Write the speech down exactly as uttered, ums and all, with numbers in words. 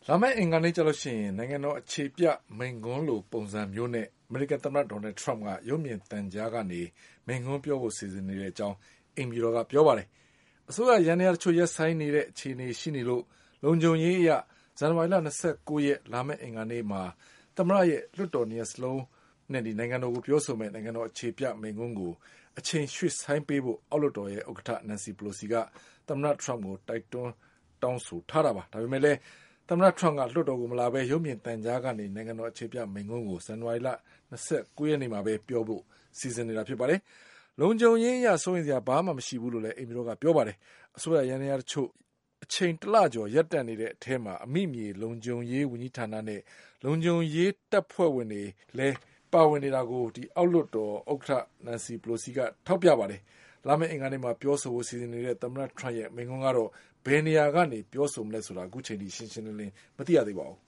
လာမယ့်အင်္ဂါနေ့ကျလို့ရှိရင်နိုင်ငံတော်အခြေပြမိန့်ခွန်းလိုပုံစံမျိုးနဲ့အမေရိကန်သမ္မတဒေါ်နယ်ထရမ့်ကရုပ်မြင်သံကြားကနေမိန့်ခွန်းပြောဖို့စီစဉ်နေတဲ့အကြောင်းအိမ်ဖြူတော်ကပြောပါတယ်။အစိုးရရန်ရတချို့ရက်ဆိုင်နေတဲ့အခြေအနေရှိနေလို့လုံခြုံရေးအရဇန်နဝါရီလ၂၉ရက်လာမယ့်အင်္ဂါနေ့မှာသမ္မတရဲ့လွှတ်တော်နှစ်ရပ်စလုံးနဲ့ဒီနိုင်ငံတော်ကိုပြောဆိုမဲ့နိုင်ငံတော်အခြေပြမိန့်ခွန်းကိုအချိန်ရွှေ့ဆိုင်းပေးဖို့အောက်လွှတ်တော်ရဲ့ဥက္ကဋ္ဌနန်စီပလိုစီကသမ္မတထရမ့်ကိုတိုက်တွန်းတောင်းဆိုထားတာပါ။ဒါပေမဲ့လည်းသမ္မတထရမ့်ကလွှတ်တော်ကိုမလာဘဲရုပ်မြင်သံကြားကနေနိုင်ငံတော်အခြေပြမိန့်ခွန်းကိုဇန်နဝါရီလ၂၉ရက်နေ့မှာပဲပြောဖို့စီစဉ်နေတာဖြစ်ပါတယ်။လုံခြုံရေးအရစိုးရိမ်စရာဘာမှမရှိဘူးလို့လည်းအိမ်ဖြူတော်ကပြောပါတယ်။အစိုးရရန်ရတချို့အချိန်တလကျော်ရပ်တန့်နေတဲ့အထဲမှာအမိမြေလုံခြုံရေးဝန်ကြီးဌာနနဲ့လုံခြုံရေးတပ်ဖွဲ့ဝင်တွေလည်းပါဝင်နေတာကိုဒီအောက်လွှတ်တော်ဥက္ကဋ္ဌနန်စီပလိုစီကထောက်ပြပါတယ်။လာမယ့်အင်္ဂါနေ့မှာပြောဆိုဖို့စီစဉ်နေတဲ့သမ္မတထရမ့်ရဲ့မိန့်ခွန်းကတော့ဘယ်နေရာကနေပြောဆိုမလဲဆိုတာအခုချိန်ထိရှင်းရှင်းလင်းလင်းမသိရသေးပါဘူး